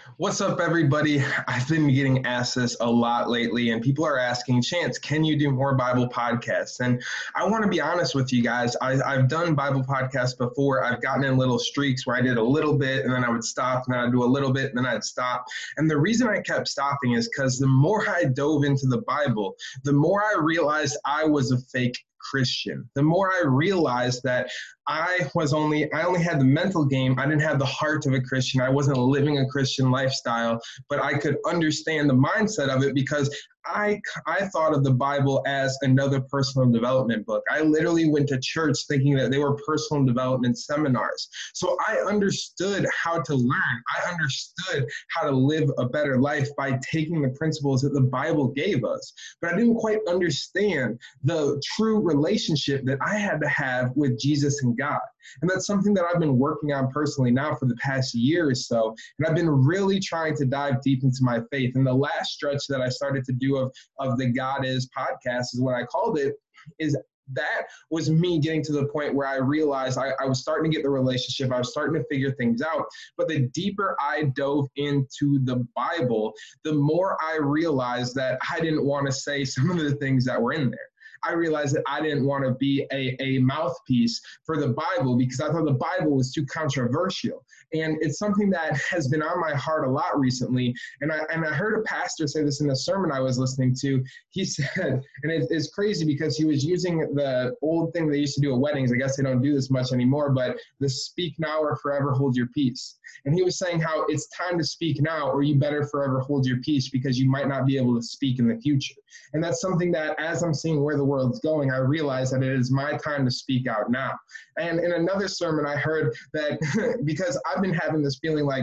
What's up, everybody? I've been getting asked this a lot lately, and people are asking, Chance, can you do more Bible podcasts? And I want to be honest with you guys. I've done Bible podcasts before. I've gotten in little streaks where I did a little bit, and then I would stop, and then I'd do a little bit, and then I'd stop. And the reason I kept stopping is because the more I dove into the Bible, the more I realized I was a fake Christian. The more I realized that I only had the mental game. I didn't have the heart of a Christian. I wasn't living a Christian lifestyle, but I could understand the mindset of it because I thought of the Bible as another personal development book. I literally went to church thinking that they were personal development seminars. So I understood how to learn. I understood how to live a better life by taking the principles that the Bible gave us. But I didn't quite understand the true relationship that I had to have with Jesus and God. And that's something that I've been working on personally now for the past year or so. And I've been really trying to dive deep into my faith. And the last stretch that I started to do of the God Is podcast is what I called it, is that was me getting to the point where I realized I was starting to get the relationship. I was starting to figure things out. But the deeper I dove into the Bible, the more I realized that I didn't want to say some of the things that were in there. I realized that I didn't want to be a mouthpiece for the Bible because I thought the Bible was too controversial. And it's something that has been on my heart a lot recently. And I heard a pastor say this in a sermon I was listening to. He said, and it's crazy because he was using the old thing they used to do at weddings. I guess they don't do this much anymore, but the speak now or forever hold your peace. And he was saying how it's time to speak now or you better forever hold your peace because you might not be able to speak in the future. And that's something that as I'm seeing where the world's going, I realize that it is my time to speak out now. And in another sermon, I heard that because I've been having this feeling like,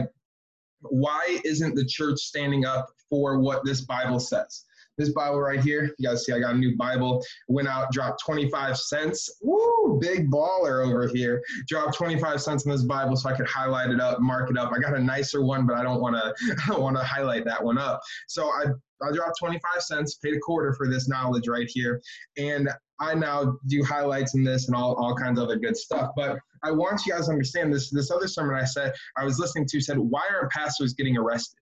why isn't the church standing up for what this Bible says? This Bible right here, you guys see I got a new Bible, went out, dropped 25 cents. Woo, big baller over here. Dropped 25 cents in this Bible so I could highlight it up, mark it up. I got a nicer one, but I don't want to highlight that one up. So I dropped 25 cents, paid a quarter for this knowledge right here. And I now do highlights in this and all kinds of other good stuff. But I want you guys to understand this other sermon I was listening to said, why aren't pastors getting arrested?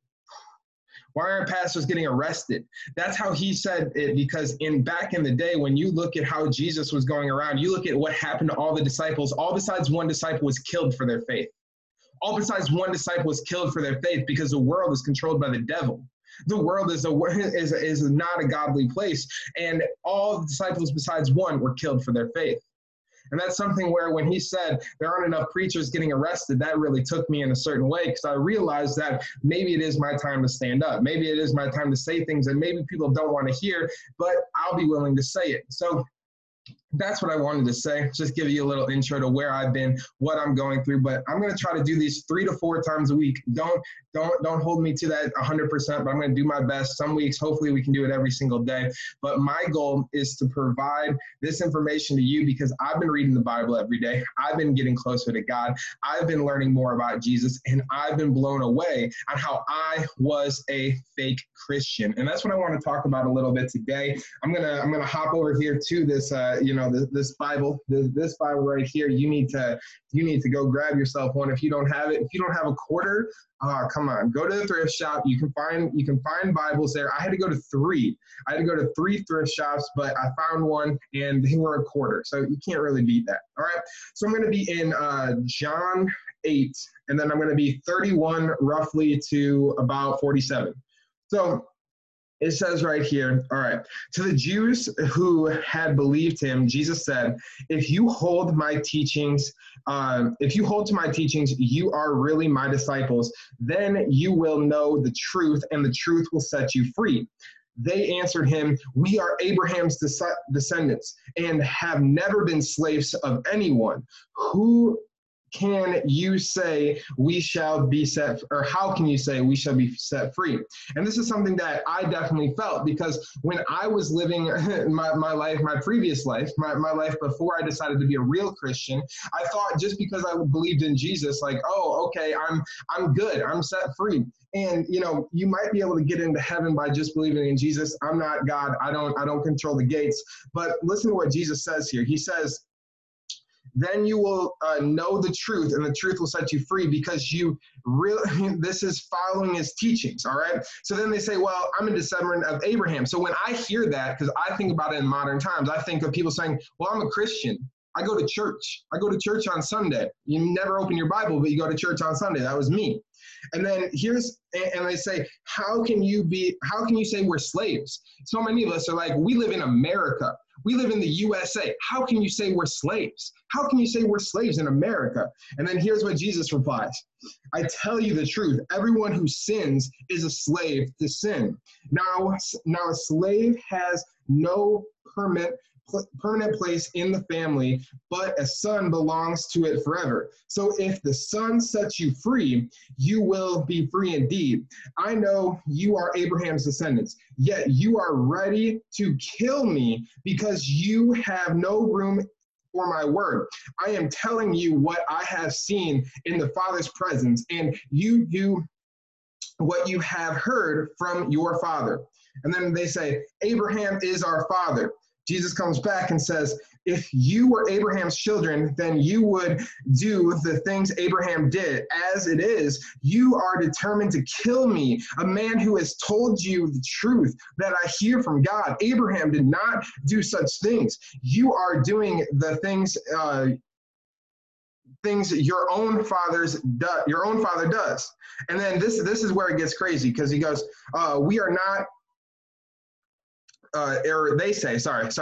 Why aren't pastors getting arrested? That's how he said it, because back in the day, when you look at how Jesus was going around, you look at what happened to all the disciples, all besides one disciple was killed for their faith. All besides one disciple was killed for their faith because the world is controlled by the devil. The world is not a godly place, and all the disciples besides one were killed for their faith. And that's something where when he said there aren't enough preachers getting arrested, that really took me in a certain way because I realized that maybe it is my time to stand up. Maybe it is my time to say things that maybe people don't want to hear, but I'll be willing to say it. So that's what I wanted to say. Just give you a little intro to where I've been, what I'm going through. But I'm going to try to do these 3 to 4 times a week. Don't hold me to that 100%, but I'm going to do my best. Some weeks, hopefully we can do it every single day. But my goal is to provide this information to you because I've been reading the Bible every day. I've been getting closer to God. I've been learning more about Jesus, and I've been blown away on how I was a fake Christian. And that's what I want to talk about a little bit today. I'm gonna hop over here to this this Bible, this Bible right here. You need to go grab yourself one if you don't have it. If you don't have a quarter, come on, go to the thrift shop. You can find Bibles there. I had to go to 3. I had to go to 3 thrift shops, but I found one and they were a quarter. So you can't really beat that. All right. So I'm going to be in John 8, and then I'm going to be 31 roughly to about 47. So it says right here, all right, to the Jews who had believed him, Jesus said, if you hold to my teachings, you are really my disciples. Then you will know the truth, and the truth will set you free. They answered him, we are Abraham's descendants and have never been slaves of anyone. Who can you say we shall be set, or how can you say we shall be set free? And this is something that I definitely felt because when I was living my life, my previous life, my life before I decided to be a real Christian, I thought just because I believed in Jesus, like, oh, okay, I'm good, I'm set free. And you might be able to get into heaven by just believing in Jesus. I'm not God. I don't control the gates. But listen to what Jesus says here. He says, then you will know the truth, and the truth will set you free, because you really, this is following his teachings, all right? So then they say, well, I'm a descendant of Abraham. So when I hear that, because I think about it in modern times, I think of people saying, well, I'm a Christian. I go to church. I go to church on Sunday. You never open your Bible, but you go to church on Sunday. That was me. And then and they say, how can you say we're slaves? So many of us are like, we live in America. We live in the USA. How can you say we're slaves? How can you say we're slaves in America? And then here's what Jesus replies. I tell you the truth. Everyone who sins is a slave to sin. Now a slave has no permanent place in the family, but a son belongs to it forever. So if the son sets you free, you will be free indeed. I know you are Abraham's descendants, yet you are ready to kill me because you have no room for my word. I am telling you what I have seen in the Father's presence, and you do what you have heard from your father. And then they say, Abraham is our father. Jesus comes back and says, if you were Abraham's children, then you would do the things Abraham did. As it is, you are determined to kill me, a man who has told you the truth that I hear from God. Abraham did not do such things. You are doing the things your own father does. And then this is where it gets crazy, because he goes, we are not, or they say,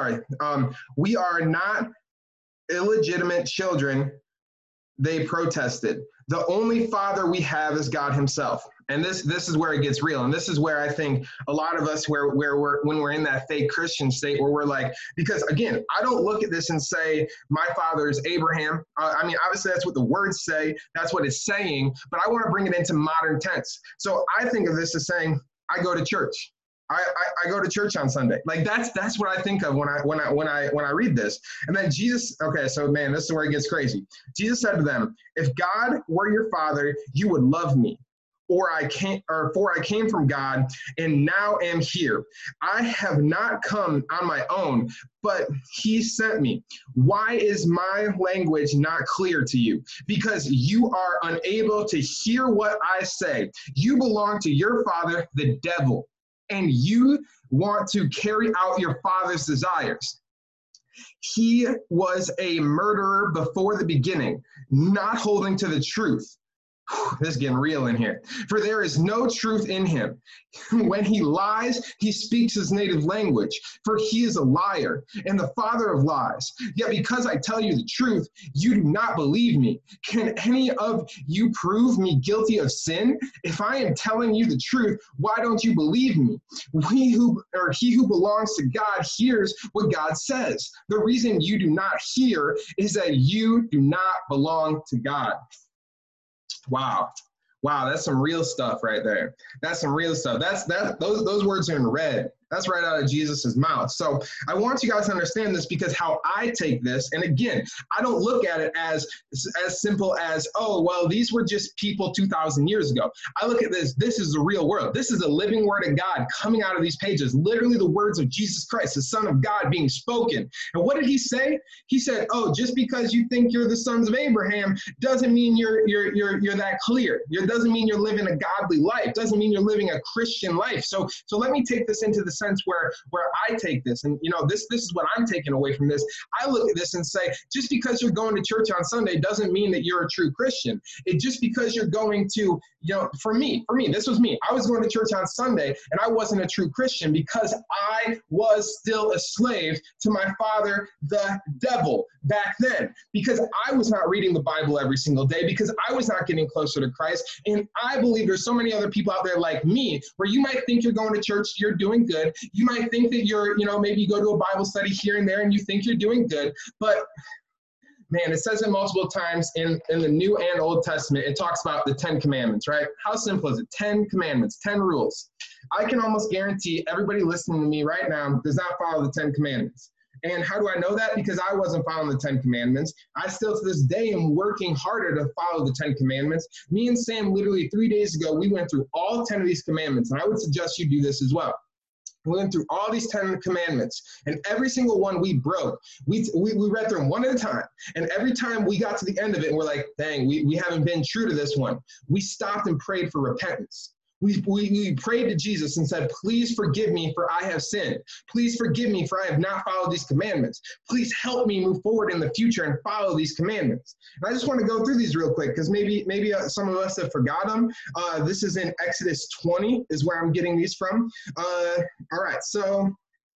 we are not illegitimate children, they protested. The only father we have is God himself. And this is where it gets real. And this is where I think a lot of us, when we're in that fake Christian state, where we're like, because again, I don't look at this and say, my father is Abraham. I mean, obviously that's what the words say. That's what it's saying. But I want to bring it into modern tense. So I think of this as saying, I go to church. I go to church on Sunday. Like that's what I think of when I read this. And then Jesus, okay, so man, this is where it gets crazy. Jesus said to them, if God were your father, you would love me. For I came from God and now am here. I have not come on my own, but he sent me. Why is my language not clear to you? Because you are unable to hear what I say. You belong to your father, the devil, and you want to carry out your father's desires. He was a murderer before the beginning, not holding to the truth. This is getting real in here. For there is no truth in him. When he lies, he speaks his native language, for he is a liar and the father of lies. Yet because I tell you the truth, you do not believe me. Can any of you prove me guilty of sin? If I am telling you the truth, why don't you believe me? He who belongs to God hears what God says. The reason you do not hear is that you do not belong to God. Wow, that's some real stuff right there. That's some real stuff. Those words are in red. That's right out of Jesus's mouth. So I want you guys to understand this, because how I take this, and again, I don't look at it as simple as, oh, well, these were just people 2,000 years ago. I look at this is the real world. This is the living word of God coming out of these pages, literally the words of Jesus Christ, the Son of God, being spoken. And what did he say? He said, oh, just because you think you're the sons of Abraham doesn't mean you're that clear. It doesn't mean you're living a godly life. Doesn't mean you're living a Christian life. So let me take this into the sense where I take this, and this is what I'm taking away from this. I look at this and say, just because you're going to church on Sunday doesn't mean that you're a true Christian. Just because you're going to, for me, this was me. I was going to church on Sunday and I wasn't a true Christian because I was still a slave to my father, the devil, back then, because I was not reading the Bible every single day, because I was not getting closer to Christ. And I believe there's so many other people out there like me, where you might think you're going to church, you're doing good. You might think that you're, maybe you go to a Bible study here and there and you think you're doing good. But man, it says it multiple times in the New and Old Testament. It talks about the 10 commandments, right? How simple is it? 10 commandments, 10 rules. I can almost guarantee everybody listening to me right now does not follow the 10 commandments. And how do I know that? Because I wasn't following the 10 commandments. I still to this day am working harder to follow the 10 commandments. Me and Sam literally 3 days ago, we went through all 10 of these commandments, and I would suggest you do this as well. We went through all these 10 commandments, and every single one we broke. We read through them one at a time, and every time we got to the end of it, and we're like, dang, we haven't been true to this one. We stopped and prayed for repentance. We prayed to Jesus and said, please forgive me for I have sinned. Please forgive me for I have not followed these commandments. Please help me move forward in the future and follow these commandments. And I just want to go through these real quick because maybe some of us have forgot them. This is in Exodus 20 is where I'm getting these from. All right, so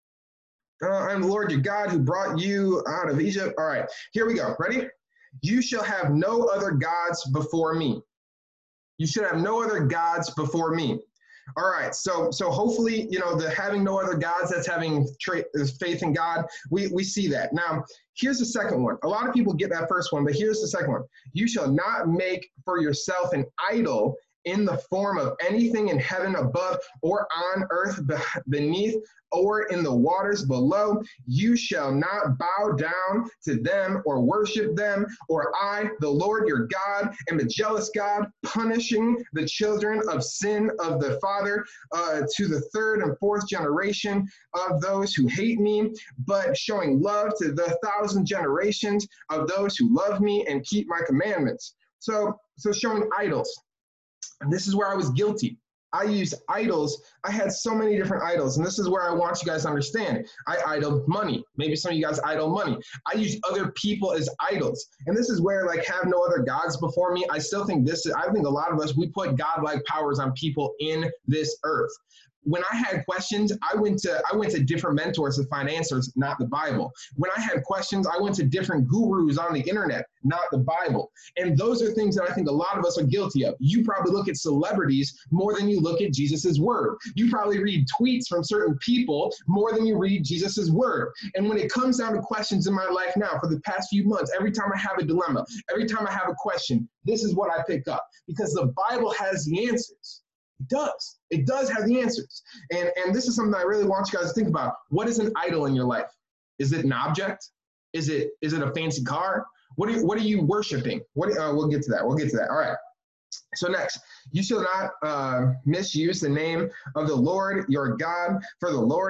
I'm the Lord your God who brought you out of Egypt. All right, here we go. Ready? You shall have no other gods before me. You should have no other gods before me. All right, so hopefully, the having no other gods, that's having faith in God. We see that. Now, here's the second one. A lot of people get that first one, but here's the second one. You shall not make for yourself an idol in the form of anything in heaven above or on earth beneath or in the waters below. You shall not bow down to them or worship them, or I, the Lord your God, am a jealous God, punishing the children of sin of the father to the third and fourth generation of those who hate me, but showing love to the 1,000 generations of those who love me and keep my commandments. So showing idols. And this is where I was guilty. I used idols. I had so many different idols. And this is where I want you guys to understand. I idoled money. Maybe some of you guys idol money. I used other people as idols. And this is where, have no other gods before me. I still think I think a lot of us, we put godlike powers on people in this earth. When I had questions, I went to different mentors to find answers, not the Bible. When I had questions, I went to different gurus on the internet, not the Bible. And those are things that I think a lot of us are guilty of. You probably look at celebrities more than you look at Jesus's word. You probably read tweets from certain people more than you read Jesus's word. And when it comes down to questions in my life now, for the past few months, every time I have a dilemma, every time I have a question, this is what I pick up, because the Bible has the answers. It does. It does have the answers. And this is something I really want you guys to think about. What is an idol in your life? Is it an object? Is it a fancy car? What are you worshiping? We'll get to that. We'll get to that. All right. So next, you shall not misuse the name of the Lord your God, for the Lord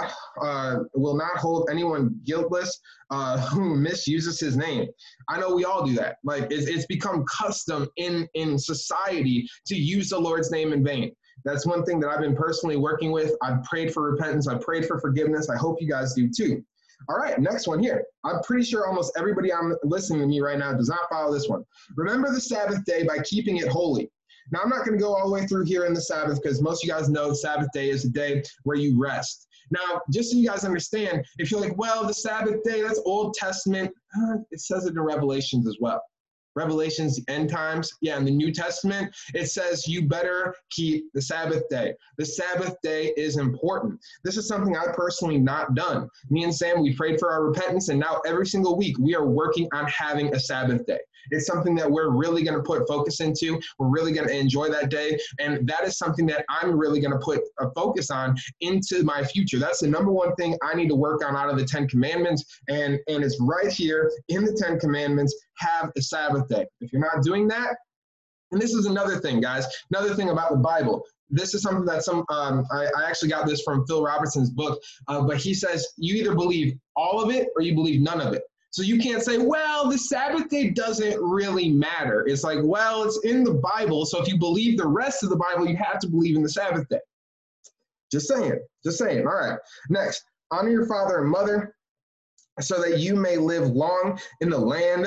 will not hold anyone guiltless who misuses his name. I know we all do that. It's become custom in society to use the Lord's name in vain. That's one thing that I've been personally working with. I've prayed for repentance. I've prayed for forgiveness. I hope you guys do too. All right, next one here. I'm pretty sure almost everybody listening to me right now does not follow this one. Remember the Sabbath day by keeping it holy. Now, I'm not going to go all the way through here in the Sabbath because most of you guys know the Sabbath day is a day where you rest. Now, just so you guys understand, if you're like, well, the Sabbath day, that's Old Testament, it says it in Revelations as well. Revelations, the end times. Yeah, in the New Testament, it says you better keep the Sabbath day. The Sabbath day is important. This is something I've personally not done. Me and Sam, we prayed for our repentance, and now every single week we are working on having a Sabbath day. It's something that we're really going to put focus into. We're really going to enjoy that day. And that is something that I'm really going to put a focus on into my future. That's the number one thing I need to work on out of the 10 commandments. And it's right here in the 10 commandments, have a Sabbath day. If you're not doing that, and this is another thing, guys, another thing about the Bible. This is something that I actually got this from Phil Robertson's book, but he says you either believe all of it or you believe none of it. So you can't say, well, the Sabbath day doesn't really matter. It's like, well, it's in the Bible. So if you believe the rest of the Bible, you have to believe in the Sabbath day. Just saying. All right. Next, honor your father and mother so that you may live long in the land,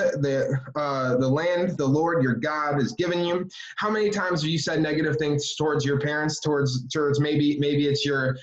the Lord your God has given you. How many times have you said negative things towards your parents, towards maybe it's your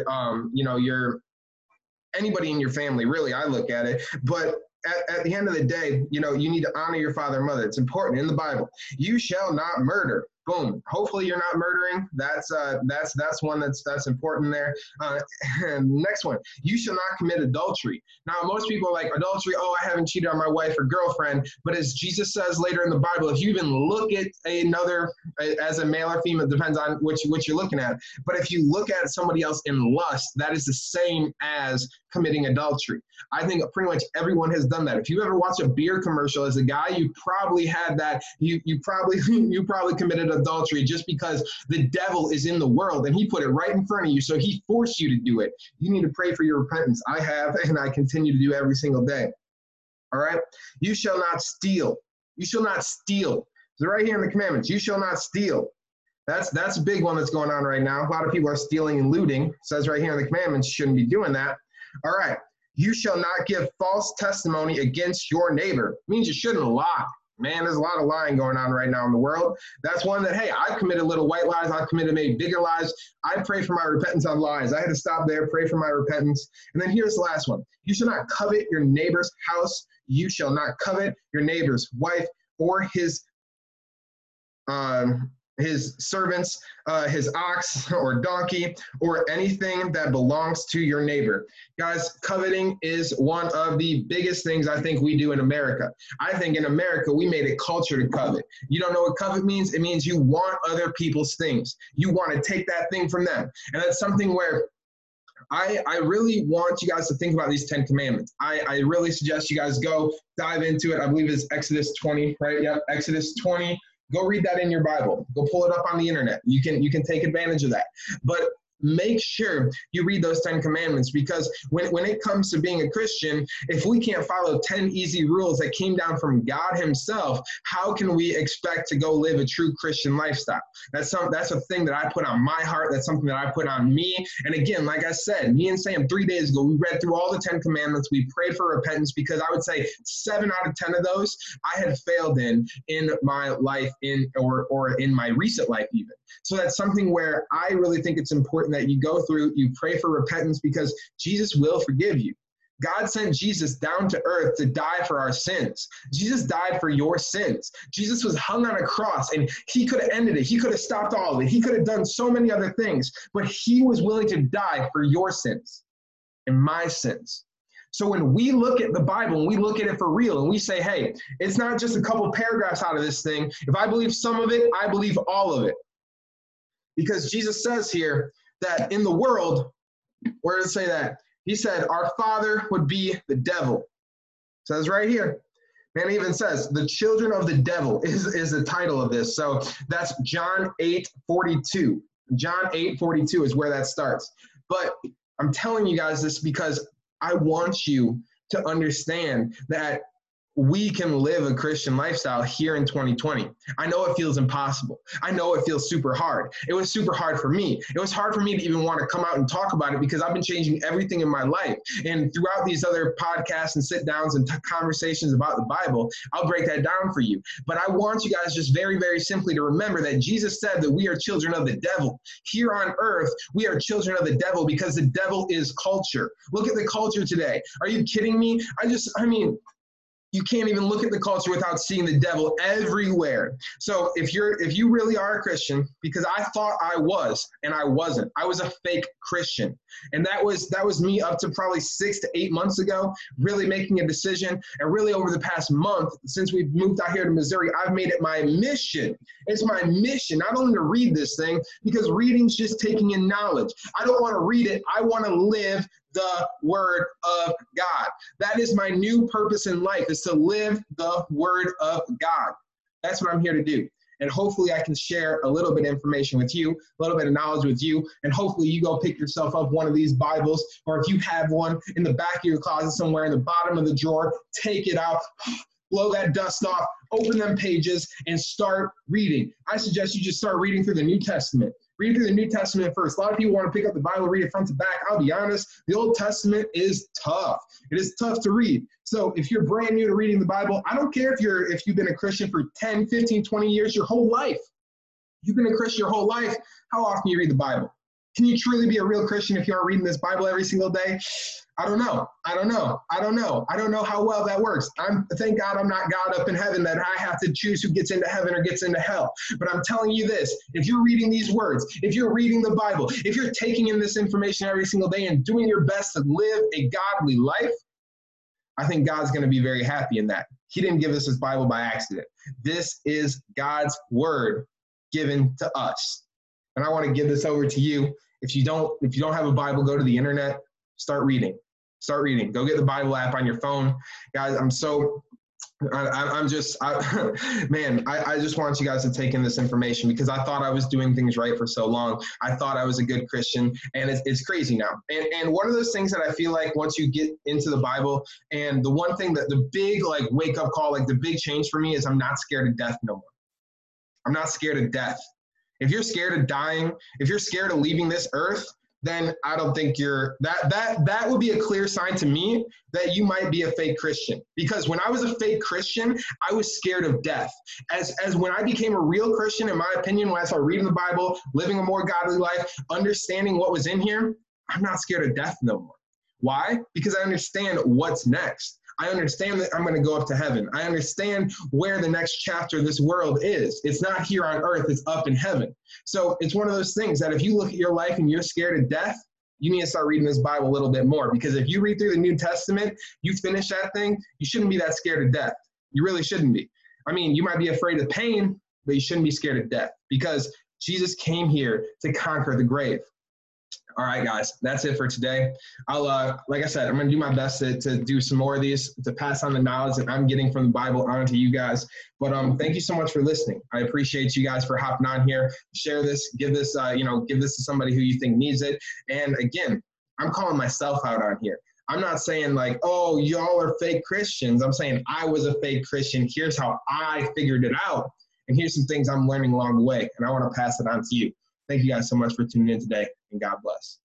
anybody in your family, really, I look at it, but at the end of the day, you need to honor your father and mother. It's important in the Bible. You shall not murder. Boom. Hopefully you're not murdering. That's one that's important there. Next one, you shall not commit adultery. Now, most people are like, adultery, oh, I haven't cheated on my wife or girlfriend. But as Jesus says later in the Bible, if you even look at another, as a male or female, depends on what you're looking at. But if you look at somebody else in lust, that is the same as committing adultery. I think pretty much everyone has done that. If you ever watch a beer commercial as a guy, you probably had that. You probably committed adultery just because the devil is in the world and he put it right in front of you. So he forced you to do it. You need to pray for your repentance. I have, and I continue to do every single day. All right. You shall not steal. You shall not steal. So right here in the commandments, you shall not steal. That's a big one that's going on right now. A lot of people are stealing and looting. It says right here in the commandments, you shouldn't be doing that. All right. You shall not give false testimony against your neighbor. It means you shouldn't lie. Man, there's a lot of lying going on right now in the world. That's one that, hey, I've committed little white lies. I've committed maybe bigger lies. I pray for my repentance on lies. I had to stop there, pray for my repentance. And then here's the last one. You shall not covet your neighbor's house. You shall not covet your neighbor's wife or his servants, his ox or donkey, or anything that belongs to your neighbor. Guys, coveting is one of the biggest things I think we do in America. I think in America, we made a culture to covet. You don't know what covet means? It means you want other people's things. You want to take that thing from them. And that's something where I really want you guys to think about these 10 commandments. I really suggest you guys go dive into it. I believe it's Exodus 20, right? Yep, Exodus 20. Go read that in your Bible. Go pull it up on the internet. You can take advantage of that. But make sure you read those 10 commandments, because when it comes to being a Christian, if we can't follow 10 easy rules that came down from God himself, how can we expect to go live a true Christian lifestyle? That's a thing that I put on my heart. That's something that I put on me. And again, like I said, me and Sam 3 days ago, we read through all the 10 commandments. We prayed for repentance, because I would say 7 out of 10 of those I had failed in my life, or in my recent life even. So that's something where I really think it's important that you go through, you pray for repentance, because Jesus will forgive you. God sent Jesus down to earth to die for our sins. Jesus died for your sins. Jesus was hung on a cross, and he could have ended it. He could have stopped all of it. He could have done so many other things, but he was willing to die for your sins and my sins. So when we look at the Bible and we look at it for real and we say, hey, it's not just a couple paragraphs out of this thing. If I believe some of it, I believe all of it. Because Jesus says here that in the world, where does it say that? He said, our father would be the devil. It says right here. And it even says, the children of the devil is the title of this. So that's John 8:42. John 8:42 is where that starts. But I'm telling you guys this because I want you to understand that we can live a Christian lifestyle here in 2020. I know it feels impossible. I know it feels super hard. It was super hard for me. It was hard for me to even want to come out and talk about it, because I've been changing everything in my life. And throughout these other podcasts and sit downs and conversations about the Bible, I'll break that down for you. But I want you guys just very, very simply to remember that Jesus said that we are children of the devil. Here on earth, we are children of the devil because the devil is culture. Look at the culture today. Are you kidding me? You can't even look at the culture without seeing the devil everywhere. So if you really are a Christian, because I thought I was, and I wasn't. I was a fake Christian. And that was me up to probably 6 to 8 months ago, really making a decision. And really over the past month, since we've moved out here to Missouri, I've made it my mission. It's my mission not only to read this thing, because reading's just taking in knowledge. I don't want to read it. I want to live the word of God. That is my new purpose in life, is to live the word of God. That's what I'm here to do. And hopefully I can share a little bit of information with you, a little bit of knowledge with you, and hopefully you go pick yourself up one of these Bibles, or if you have one in the back of your closet somewhere in the bottom of the drawer, take it out, blow that dust off, open them pages, and start reading. I suggest you just start reading through the New Testament. Read through the New Testament first. A lot of people want to pick up the Bible, read it front to back. I'll be honest, the Old Testament is tough. It is tough to read. So if you're brand new to reading the Bible, I don't care if you've been a Christian for 10, 15, 20 years, your whole life. You've been a Christian your whole life. How often do you read the Bible? Can you truly be a real Christian if you aren't reading this Bible every single day? I don't know. I don't know how well that works. Thank God I'm not God up in heaven that I have to choose who gets into heaven or gets into hell. But I'm telling you this, if you're reading these words, if you're reading the Bible, if you're taking in this information every single day and doing your best to live a godly life, I think God's going to be very happy in that. He didn't give us this Bible by accident. This is God's word given to us. And I want to give this over to you. If you don't have a Bible, go to the internet, start reading. Start reading. Go get the Bible app on your phone. Guys, I just want you guys to take in this information because I thought I was doing things right for so long. I thought I was a good Christian, and it's crazy now. And one of those things that I feel like once you get into the Bible, and the one thing that the big like wake up call, like the big change for me is I'm not scared of death no more. I'm not scared of death. If you're scared of dying, if you're scared of leaving this earth, then I don't think that would be a clear sign to me that you might be a fake Christian. Because when I was a fake Christian, I was scared of death. As when I became a real Christian, in my opinion, when I started reading the Bible, living a more godly life, understanding what was in here, I'm not scared of death no more. Why? Because I understand what's next. I understand that I'm going to go up to heaven. I understand where the next chapter of this world is. It's not here on earth, it's up in heaven. So it's one of those things that if you look at your life and you're scared of death, you need to start reading this Bible a little bit more. Because if you read through the New Testament, you finish that thing, you shouldn't be that scared of death. You really shouldn't be. I mean, you might be afraid of pain, but you shouldn't be scared of death because Jesus came here to conquer the grave. All right, guys, that's it for today. Like I said, I'm going to do my best to do some more of these, to pass on the knowledge that I'm getting from the Bible on to you guys. But thank you so much for listening. I appreciate you guys for hopping on here. Share this, give this to somebody who you think needs it. And again, I'm calling myself out on here. I'm not saying like, oh, y'all are fake Christians. I'm saying I was a fake Christian. Here's how I figured it out. And here's some things I'm learning along the way. And I want to pass it on to you. Thank you guys so much for tuning in today, and God bless.